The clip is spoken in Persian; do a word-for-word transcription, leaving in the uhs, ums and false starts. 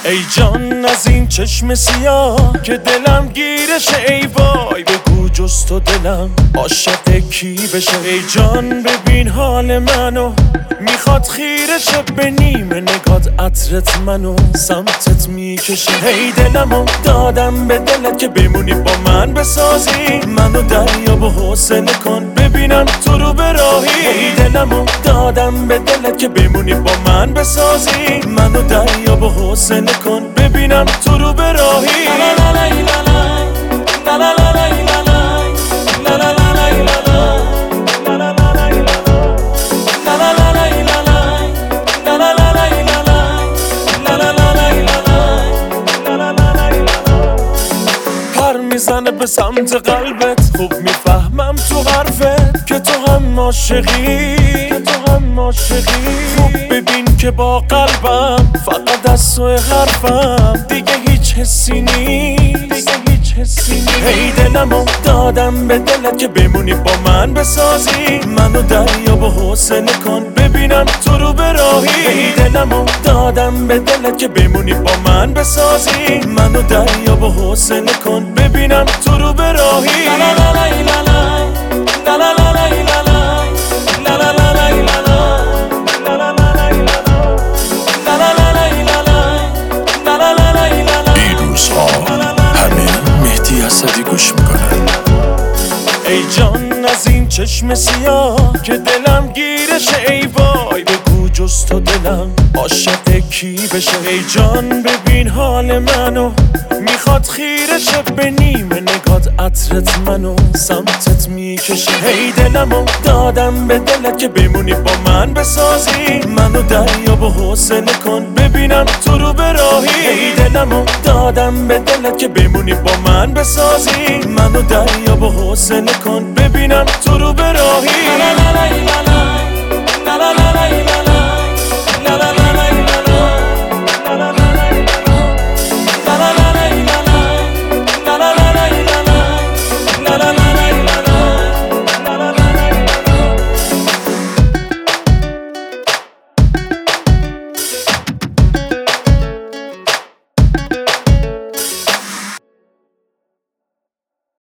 ای جان از این چشم سیاه که دلم گیرشه، ای وای بگو جز تو دلم عاشق کی بشه. ای جان ببین حال منو، میخواد خیرشه به نیمه نگات عطرت منو سمتت میکشه. ای دلمو دادم به دلت که بمونی با من بسازی، منو دریا به حوصله کن ببینم تو رو به راهی. ای دلمو دادم به دلت که بمونی با من بسازی، منو دریا به حوصله کن ببینم تو رو به راهی. میزنه به سمت قلبت، خوب میفهمم تو حرفت که تو هم عاشقی، که تو هم عاشقی. خوب ببین که با قلبم فقط از تو حرفم، دیگه هیچ حسی نیست، دیگه هیچ حسی نیست. ای دلمو دادم به دلت که بمونی با من بسازی، منو دریا به حوصله کن ببینم تو رو به راهی. ای دلمو دادم به دلت که بمونی با من بسازی، منو دریا به حوصله کن ببینم تو رو به راهی. این روزها همه مهدی اسدی گوش میکنن. ای جان از این چشم سیاه که دلم گیرشه، ای وای بگو جز تو دلم عاشق کی بشه. ای جان ببین حال منو، میخواد خیرشه به نیمه نگات عطرت منو سمتت میکشه. ای دلمو دادم به دلت که بمونی با من بسازی، منو دریا به حوصله کن ببینم تو رو به راهی. ای دلمو دادم به دلت که بمونی با من بسازی، منو دریا به حوصله کن ببینم تو رو به راهی.